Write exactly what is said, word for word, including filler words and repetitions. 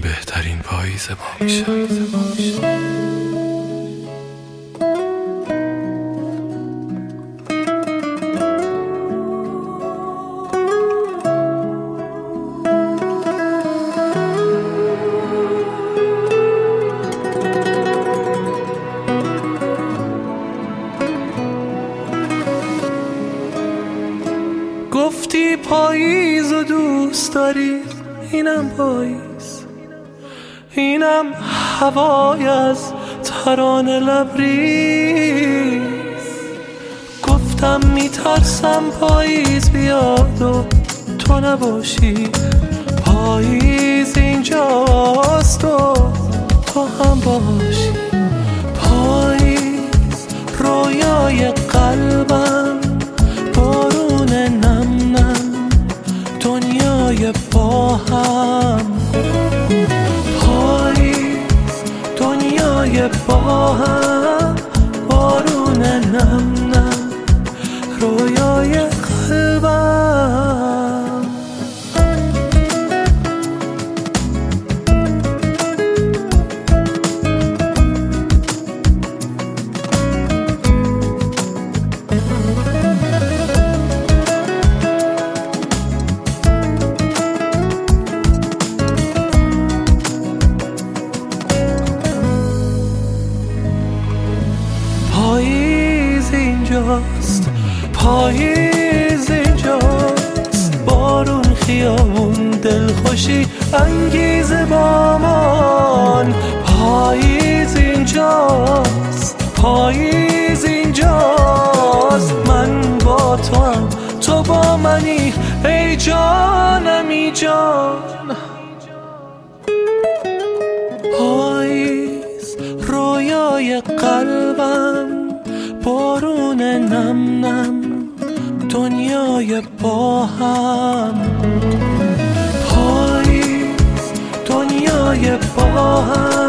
بهترین پاییز ما میشه. گفتی پاییز و دوست داری، اینم پاییز، اینم هوای از ترانه لبریز. گفتم میترسم پاییز بیاد و تو نباشی، پاییز اینجاست و تو هم باشی. پاییز رویای قلبم، بارون نم نم دنیای با هم. پاییز دنیای با هم، بارون نم نم رویای قلبم. پاییز اینجاست، پاییز اینجاست، بارون خیابون دلخوشی انگیزه با من. پاییز اینجاست، پاییز اینجاست، من با تو هم تو با منی ای جانم ای جان. پاییز رویای قلبم، بارون نم نم دنیای با هم. پاییز دنیای با هم.